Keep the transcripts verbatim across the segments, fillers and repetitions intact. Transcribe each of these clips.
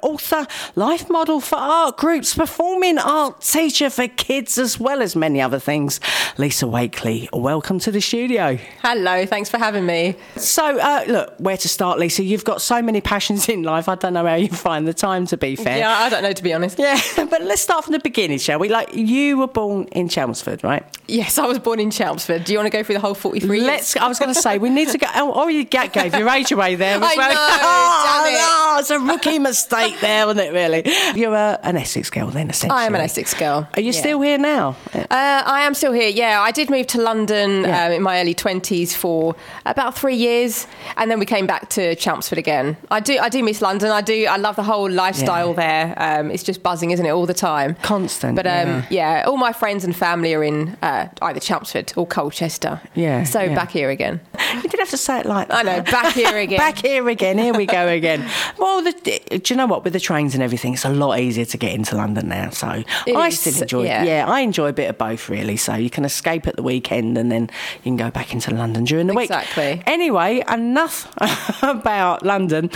author, life model for art groups, performing art teacher for kids, as well as many other things. Lisa Wakely, welcome to the studio. Hello, thanks for having me. So, uh, look, where to start, Lisa? You've got so many passions in life. I don't know how you find the time, to be fair. Yeah, I don't know, to be honest. Yeah, but let's start from the beginning, shall we? Like, you were born in Chelmsford, right? Yes, I was born in Chelmsford. Do you want to go through the whole forty-three years? Let's. I was going to say, we need to go... Oh, oh you gave your age away there. As I well. know, oh, damn it. Oh, it's a rookie mistake there, wasn't it, really? You're a, an Essex girl then, essentially. I am an Essex girl. Are you yeah. still here now? Uh, I am still here, yeah. I did move to London Yeah. um, in my early twenties for about three years, and then we came back to Chelmsford again. I do I do miss London. I do. I love the whole lifestyle Yeah. there. Um, it's just buzzing, isn't it, all the time? Constant, But um, yeah. yeah, all my friends and family are in uh, either Chelmsford or Colchester. Yeah, So yeah. back here again. You didn't have to say it like that. I know, back here again. Back here again. Here we go again. Well, the, do you know what? With the trains and everything, it's a lot easier to get into London now. So It I is, still enjoy yeah. it. Yeah, I enjoy a bit of both, really. So you can escape at the weekend and then you can go back into London during the week. Exactly. Anyway, enough about London.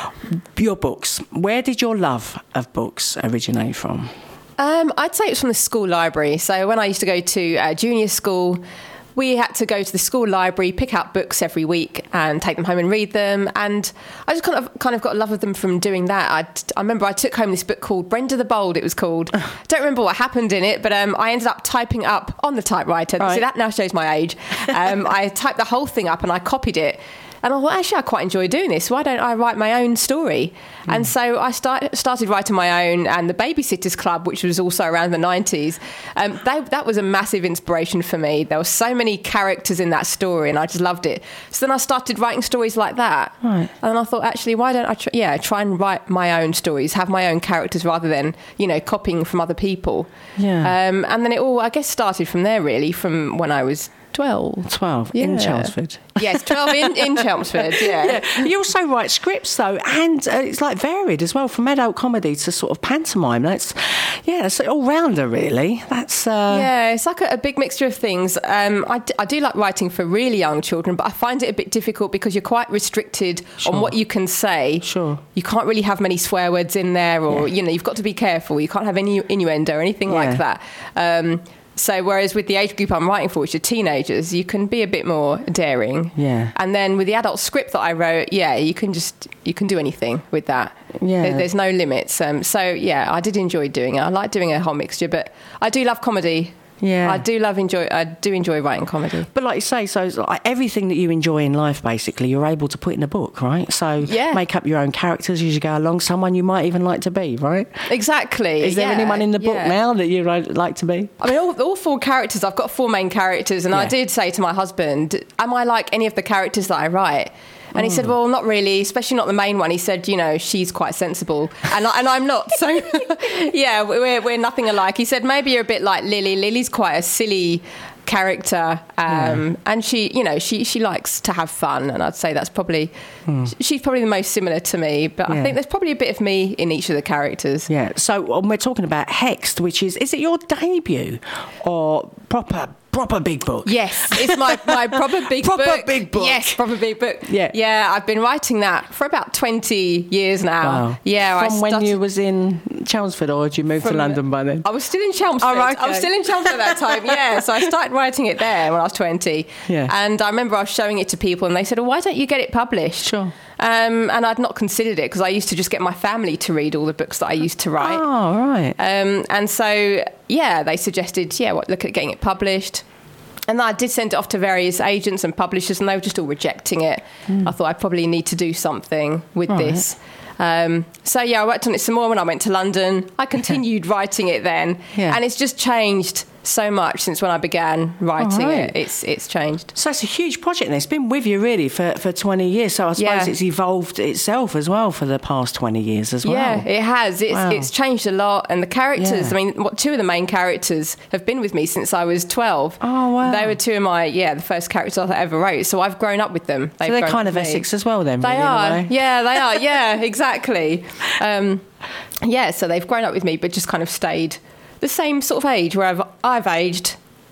Your books. Where did your love of books originate from? Um, I'd say it's from the school library. So when I used to go to uh, junior school, we had to go to the school library, pick out books every week and take them home and read them. And I just kind of kind of got a love of them from doing that. I'd, I remember I took home this book called Brenda the Bold, it was called. Don't remember what happened in it, but um, I ended up typing it up on the typewriter. Right. See, that now shows my age. Um, I typed the whole thing up and I copied it. And I thought, actually, I quite enjoy doing this. Why don't I write my own story? Mm. And so I start, started writing my own, and the Babysitters Club, which was also around the nineties, um, they, that was a massive inspiration for me. There were so many characters in that story, and I just loved it. So then I started writing stories like that. Right. And then I thought, actually, why don't I tr- yeah, try and write my own stories, have my own characters rather than, you know, copying from other people. Yeah. Um, and then it all, I guess, started from there, really, from when I was twelve. twelve in Yeah. Chelmsford. Yes, twelve in, in Chelmsford, yeah. Yeah. You also write scripts, though, and uh, it's like varied as well, from adult comedy to sort of pantomime. That's, yeah, it's an all-rounder, really. That's... Uh... Yeah, it's like a, a big mixture of things. Um, I, d- I do like writing for really young children, but I find it a bit difficult because you're quite restricted Sure. on what you can say. Sure. You can't really have many swear words in there, or, Yeah. you know, you've got to be careful. You can't have any innuendo or anything Yeah. like that. Um, So whereas with the age group I'm writing for, which are teenagers, you can be a bit more daring. Yeah. And then with the adult script that I wrote, yeah, you can just, you can do anything with that. Yeah. There, there's no limits. Um, so, yeah, I did enjoy doing it. I like doing a whole mixture, but I do love comedy. Yeah. I do love enjoy. I do enjoy writing comedy. But like you say, so it's like everything that you enjoy in life, basically, you're able to put in a book, right? So Yeah. make up your own characters as you go along, someone you might even like to be, right? Exactly. Is there yeah, anyone in the book yeah. now that you'd like to be? I mean, all, all four characters, I've got four main characters, and Yeah. I did say to my husband, am I like any of the characters that I write? And he said, well, not really, especially not the main one. He said, you know, she's quite sensible. And, I, and I'm not. So, yeah, we're, we're nothing alike. He said, maybe you're a bit like Lily. Lily's quite a silly character. Um, Yeah. And she, you know, she, she likes to have fun. And I'd say that's probably, she's probably the most similar to me. But Yeah. I think there's probably a bit of me in each of the characters. Yeah, so um, we're talking about Hexed, which is, is it your debut or proper, proper big book? Yes, it's my, my proper big Proper book. big book. Yes, proper big book. Yeah. Yeah, I've been writing that for about twenty years now. Wow. Yeah, From I when started- you was in Chelmsford, or had you moved to From- London by then? I was still in Chelmsford. Oh, right, I was okay. still in Chelmsford at that time, yeah. So I started writing it there when I was twenty. Yeah. And I remember I was showing it to people and they said, well, why don't you get it published? Sure. Um, and I'd not considered it because I used to just get my family to read all the books that I used to write. Oh, right. Um, and so, yeah, they suggested, yeah, what, look at getting it published. And I did send it off to various agents and publishers, and they were just all rejecting it. Mm. I thought I probably need to do something with Right. this. Um, so, yeah, I worked on it some more when I went to London. I continued writing it then. Yeah. And it's just changed so much since when I began writing right. it. It's it's changed. So it's a huge project, and it's been with you really for, for twenty years. So I suppose Yeah. it's evolved itself as well for the past twenty years as well. Yeah, it has. It's Wow. it's changed a lot, and the characters. Yeah. I mean, what two of the main characters have been with me since I was twelve. Oh, wow. They were two of my yeah the first characters I ever wrote. So I've grown up with them. They've So they're grown kind up of with me. Essex as well, then. They really, in a are. way. Yeah, they are. Yeah, exactly. Um, yeah, so they've grown up with me, but just kind of stayed the same sort of age where I've I've aged.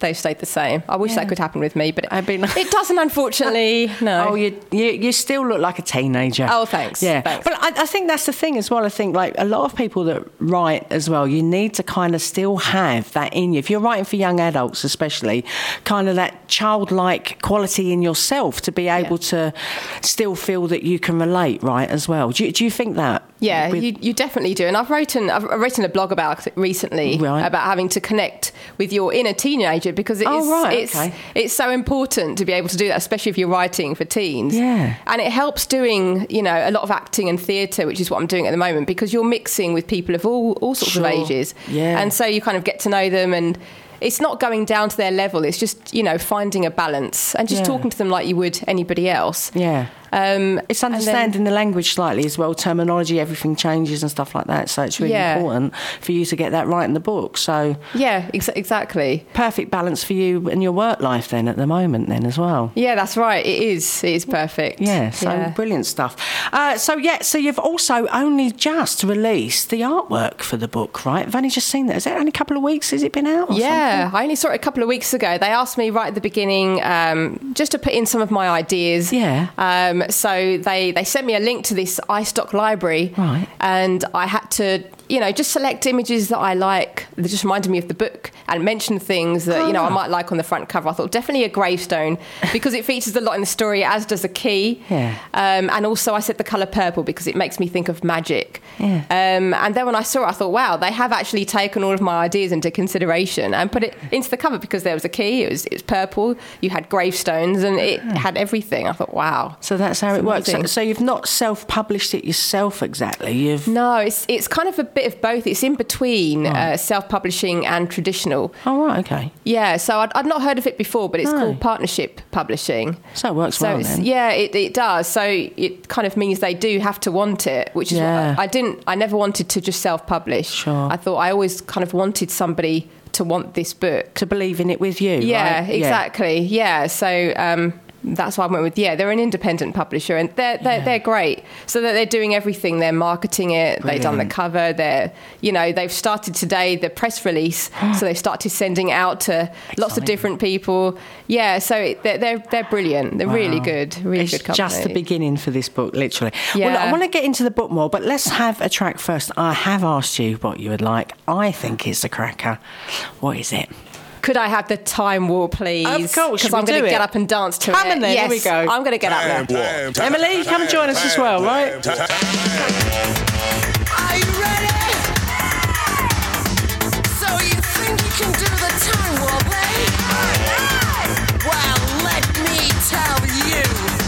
they've stayed the same. I wish Yeah. that could happen with me, but it, I've been- it doesn't, unfortunately. No. Oh, you, you you still look like a teenager. Oh, thanks. Yeah, Thanks. but I, I think that's the thing as well. I think like a lot of people that write as well, you need to kind of still have that in you. If you're writing for young adults, especially, kind of that childlike quality in yourself to be able Yeah. to still feel that you can relate, right? As well. Do you, do you think that? Yeah, With- you, you definitely do. And I've written I've written a blog about it recently Right. about having to connect with your inner teenager because it Oh, is, right, it's okay. it's so important to be able to do that, especially if you're writing for teens. Yeah. And it helps doing, you know, a lot of acting and theatre, which is what I'm doing at the moment, because you're mixing with people of all, all sorts Sure. of ages. Yeah. And so you kind of get to know them, and it's not going down to their level. It's just, you know, finding a balance and just Yeah. talking to them like you would anybody else. Yeah. Um, It's and then- understanding the language slightly as well, terminology, everything changes and stuff like that. So it's really Yeah. important for you to get that right in the book. So Yeah, ex- exactly. perfect balance for you and your work life then at the moment then as well. Yeah, that's right. It is. It is perfect. Yeah, so Yeah. brilliant stuff. Uh, so yeah, so you've also only just released the artwork for the book, right? I've only just seen that. Is it only a couple of weeks? Has it been out? Or Yeah, something? I only saw it a couple of weeks ago. They asked me right at the beginning um, just to put in some of my ideas. Yeah. Um, so they, they sent me a link to this iStock library. Right. And I had to, you know, just select images that I like that just reminded me of the book and mention things that, you know, I Ah. might like on the front cover. I thought definitely a gravestone because it features a lot in the story, as does a key. Yeah. Um, and also I said the colour purple because it makes me think of magic. Yeah. Um, and then when I saw it, I thought, wow, they have actually taken all of my ideas into consideration and put it into the cover because there was a key, it was, it was purple, you had gravestones, and it had everything. I thought, wow. So that's how It's it works. So, amazing. so you've not self-published it yourself exactly. You've No, it's it's kind of a bit of both. It's in between uh, self-publishing and traditional. Oh right, okay. Yeah, so I'd, I'd not heard of it before, but it's No. called partnership publishing. So it works So well it's, then. yeah, it, it does. So it kind of means they do have to want it, which is Yeah. what I, I didn't. I never wanted to just self-publish. Sure. I thought I always kind of wanted somebody to want this book. To believe in it with you. Yeah, right? exactly. Yeah, so um, that's why I went with yeah. They're an independent publisher, and they're they're, Yeah. they're great. So that they're doing everything. They're marketing it. They've done the Brilliant. cover. They're you know they've started today the press release. So they started sending it out to lots of Exciting. different people. Yeah, so it- they're they're, they're brilliant. They're really Wow. good. Really it's good company. just the beginning for this book, literally. Well, Yeah. look, I want to get into the book more, but let's have a track first. I have asked you what you would like. I think it's a cracker. What is it? Could I have the time war, please? Of course, should because I'm we going do to get it? up and dance to Come it. on then, yes, here we go. I'm going to get up there. Emily, come and join us as well, right? Are you ready? So you think you can do the time warp, eh? Well, let me tell you.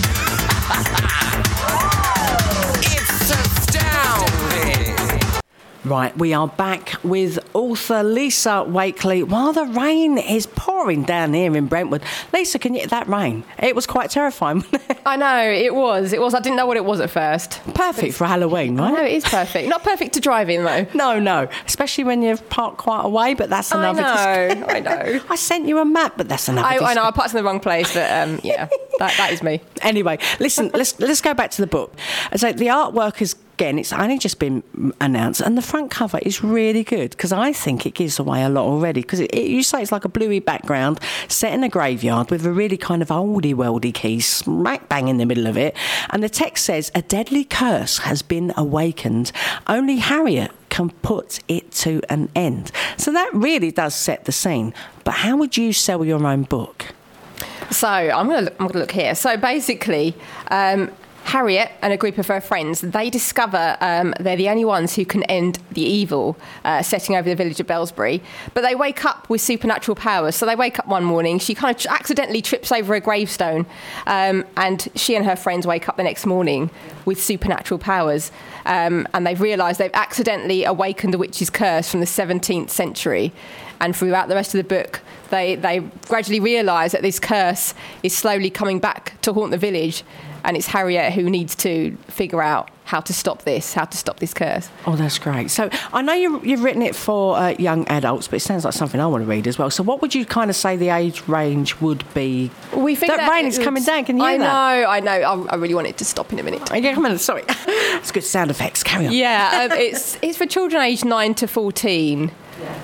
It's astounding. Right, we are back with author Lisa Wakely. While the rain is pouring down here in Brentwood, Lisa, can you that rain? It was quite terrifying. Wasn't it? I know, it was. It was. I didn't know what it was at first. Perfect for Halloween, I know, right? it is perfect. Not perfect to drive in, though. No, no, especially when you've parked quite away. But that's I another. know, I know. I sent you a map, but that's another. I, I know, I dis- parked in the wrong place, but um, yeah, that, that is me. Anyway, listen, let's let's go back to the book. So the artwork is. Again, it's only just been announced, and the front cover is really good because I think it gives away a lot already. Because it, it, you say it's like a bluey background set in a graveyard with a really kind of oldie weldy key smack bang in the middle of it, and the text says, "A deadly curse has been awakened. Only Harriet can put it to an end." So that really does set the scene. But how would you sell your own book? So I'm going to I'm going to look here. So basically, um, Harriet and a group of her friends, they discover um, they're the only ones who can end the evil uh, setting over the village of Bellsbury. But they wake up with supernatural powers. So they wake up one morning, she kind of tr- accidentally trips over a gravestone, um, and she and her friends wake up the next morning with supernatural powers. Um, and they've realised they've accidentally awakened the witch's curse from the seventeenth century. And throughout the rest of the book, they, they gradually realise that this curse is slowly coming back to haunt the village. And it's Harriet who needs to figure out how to stop this, how to stop this curse. Oh, that's great. So I know you, you've written it for uh, young adults, but it sounds like something I want to read as well. So what would you kind of say the age range would be? We think that, that rain is it coming would- down. Can you I hear know, that? I know. I, I really want it to stop in a minute. Oh, yeah, come on, sorry. It's good sound effects. Carry on. Yeah, um, it's it's for children aged nine to fourteen.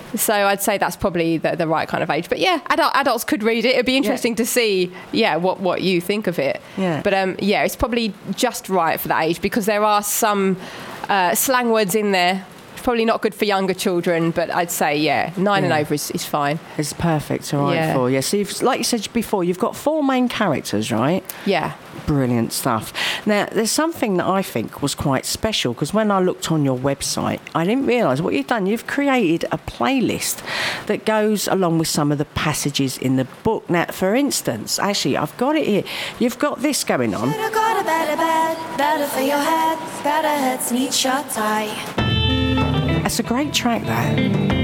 So I'd say that's probably the, the right kind of age. But yeah, adult, adults could read it. It'd be interesting Yeah. to see, yeah, what, what you think of it. Yeah. But um, yeah, it's probably just right for that age because there are some uh, slang words in there. It's probably not good for younger children, but I'd say, yeah, nine Yeah. and over is, is fine. It's perfect, all right, Yeah. for you. So, you've, like you said before, you've got four main characters, right? Yeah. Brilliant stuff. Now, there's something that I think was quite special because when I looked on your website, I didn't realise what you've done. You've created a playlist that goes along with some of the passages in the book. Now, for instance, actually, I've got it here. You've got this going on. Should've got a better bed, better for your head, better heads need shut tight. That's a great track, that.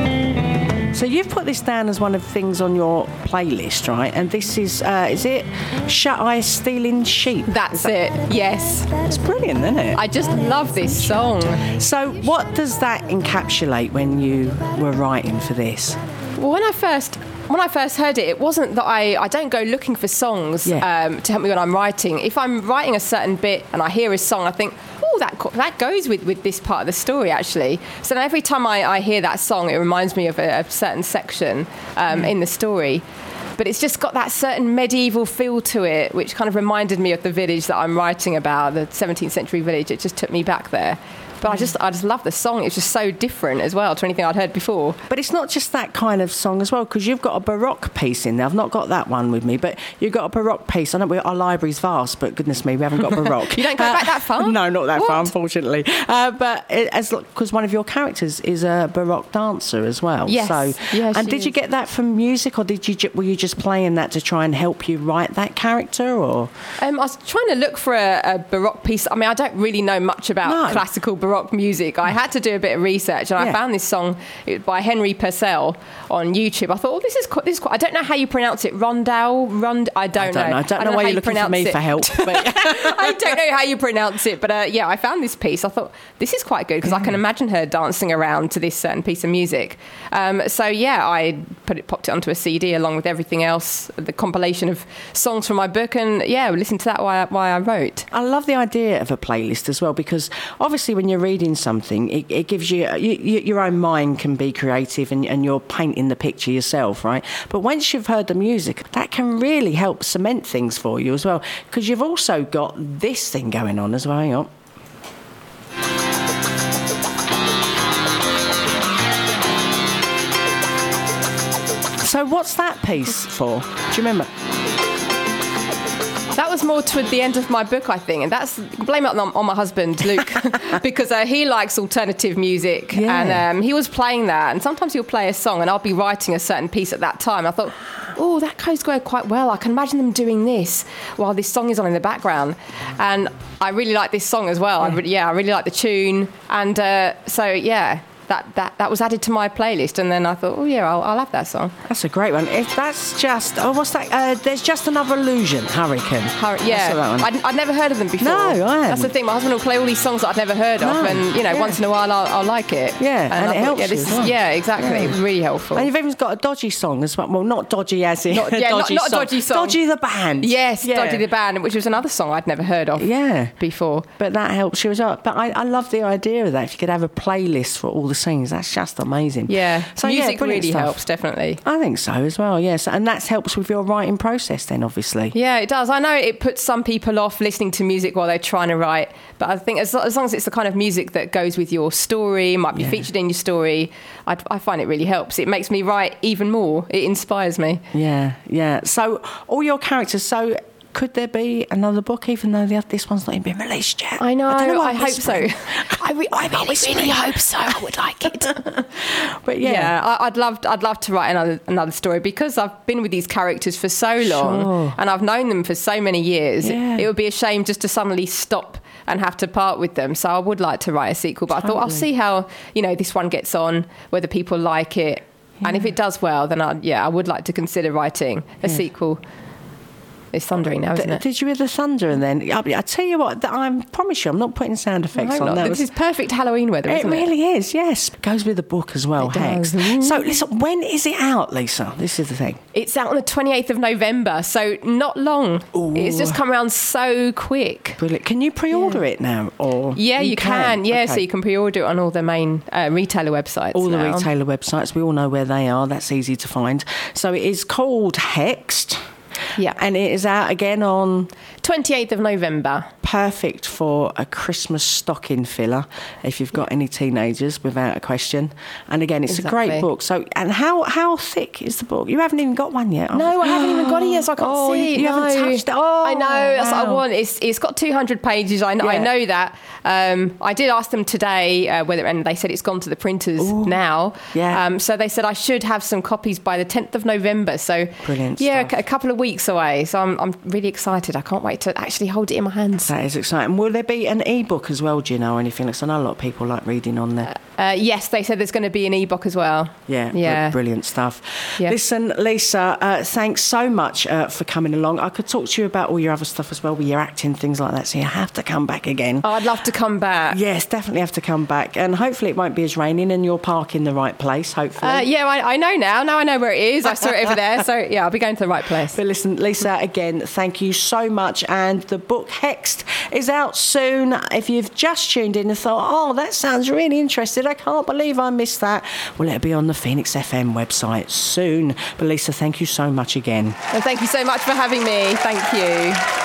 So you've put this down as one of the things on your playlist, right? And this is, uh, is it Shut Eye Stealing Sheep? That's it, yes. It's brilliant, isn't it? I just love this song. So what does that encapsulate when you were writing for this? Well, when I first when I first heard it, it wasn't that I, I don't go looking for songs Yeah. um, to help me when I'm writing. If I'm writing a certain bit and I hear a song, I think, oh, that co- that goes with, with this part of the story, actually. So then every time I, I hear that song, it reminds me of a, a certain section um, in the story. But it's just got that certain medieval feel to it, which kind of reminded me of the village that I'm writing about, the seventeenth century village. It just took me back there. But I just I just love the song. It's just so different as well to anything I'd heard before. But it's not just that kind of song as well, because you've got a Baroque piece in there. I've not got that one with me, but you've got a Baroque piece. I know we, our library's vast, but goodness me, we haven't got Baroque. You don't go back that far? No, not that What? far, unfortunately. Uh, but it, as because one of your characters is a Baroque dancer as well. Yes. So, Yeah, and she did you is. get that from music, or did you ju- were you just playing that to try and help you write that character, or? Um, I was trying to look for a, a Baroque piece. I mean, I don't really know much about No. classical Baroque music. I had to do a bit of research, and Yeah. I found this song it- by Henry Purcell on YouTube. I thought, oh, this is quite, this is quite, I don't know how you pronounce it. Rondell, Rond. I don't, I don't know. I don't know how why you you're looking for pronounce me it. for help. But I don't know how you pronounce it, but uh, yeah, I found this piece. I thought this is quite good because I can imagine her dancing around to this certain piece of music. Um, so yeah, I put it, popped it onto a C D along with everything else, the compilation of songs from my book, and yeah, listen to that while, while I wrote. I love the idea of a playlist as well, because obviously when you're reading something, it, it gives you, you, you your own mind can be creative, and, and you're painting the picture yourself, right? But once you've heard the music, that can really help cement things for you as well, because you've also got this thing going on as well. Hang on. So what's that piece for? Do you remember? That was more toward the end of my book, I think, and that's blame it on, on my husband Luke because uh, he likes alternative music, Yeah. and um, he was playing that. And sometimes he'll play a song, and I'll be writing a certain piece at that time. I thought, oh, that goes quite well. I can imagine them doing this while this song is on in the background, and I really like this song as well. Yeah, I, re- yeah, I really like the tune, and uh, so yeah. That, that that was added to my playlist, and then I thought, oh yeah, I'll, I'll have that song. That's a great one. If that's just, oh, what's that? Uh, there's just another illusion, Hurricane. Hur- That's yeah, that one. I'd, I'd never heard of them before. No, I That's hadn't. the thing. My husband will play all these songs that I've never heard of, No, and you know, yeah. once in a while I'll, I'll like it. Yeah, and I it helps yeah, you this as is, well. yeah, exactly. Yeah. It was really helpful. And you've even got a dodgy song as well. Well, not dodgy as in Not- yeah, not- dodgy not a song. dodgy song. Dodgy the band. Yes, Yeah. Dodgy the Band, which was another song I'd never heard of Yeah. before. But that helps you as well. But I, I love the idea of that. If you could have a playlist for all the sings, that's just amazing. Yeah, So, yeah, music brilliant really stuff. helps, definitely. I think so as well, yes. And that helps with your writing process then, obviously. Yeah, it does. I know it puts some people off listening to music while they're trying to write, but I think as, as long as it's the kind of music that goes with your story, might be Yeah. featured in your story, I, I find it really helps. It makes me write even more. It inspires me. Yeah, yeah. So all your characters, so could there be another book, even though the, this one's not even been released yet? I know. don't I, why I'm hope so. whispering. I, re- I really, really hope so. I would like it. But yeah. Yeah, I, I'd love, I'd love to write another another story because I've been with these characters for so long, Sure. and I've known them for so many years. Yeah. It would be a shame just to suddenly stop and have to part with them. So I would like to write a sequel, but I thought I'll Totally. see how you know this one gets on, whether people like it, and if it does well, then I yeah I would like to consider writing a sequel. It's thundering now, isn't D- it? Did you hear the thunder? And then I, I tell you what, I promise you, I'm not putting sound effects I hope on. not. That This was- is perfect Halloween weather, It isn't it? really is, yes. Goes with the book as well, It Hex. does. So, listen, when is it out, Lisa? This is the thing. It's out on the twenty-eighth of November, so not long. Ooh. It's just come around so quick. Brilliant. Can you pre-order it now? Or Yeah, you, can. Yeah, so Okay. you can pre-order it on all the main uh, retailer websites. All the now. retailer websites, we all know where they are. That's easy to find. So it is called Hexed. Yeah. And it is out again on... twenty-eighth of November. Perfect for a Christmas stocking filler if you've got any teenagers, without a question. And again, it's Exactly. a great book. So, and how how thick is the book? You haven't even got one yet. No, I haven't even got it yet, so I can't Oh, see it. you no. haven't touched it. Oh, I know, that's what I wow. want. It's It's got two hundred pages. I know, I Yeah. know that. Um, I did ask them today uh, whether, and they said it's gone to the printers Ooh. now. Yeah. Um, so they said I should have some copies by the tenth of November. So Brilliant yeah, stuff. a, a couple of weeks away. So I'm, I'm really excited. I can't wait to actually hold it in my hands. That is exciting. Will there be an e-book as well, do you know, or anything? Because I know a lot of people like reading on there. Uh, yes, they said there's going to be an ebook as well. Yeah, br- Yeah. brilliant stuff. Yeah. Listen, Lisa, uh, thanks so much uh, for coming along. I could talk to you about all your other stuff as well, with your acting, things like that, so you have to come back again. Oh, I'd love to come back. Yes, definitely have to come back. And hopefully it won't be as raining and you'll park in the right place, hopefully. Uh, yeah, I, I know now. Now I know where it is. I saw it over there. So, yeah, I'll be going to the right place. But listen, Lisa, again, thank you so much. And the book Hexed is out soon. If you've just tuned in and thought, oh, that sounds really interesting, I can't believe I missed that, well, it'll be on the Phoenix F M website soon. But Lisa, thank you so much again. And thank you so much for having me. Thank you.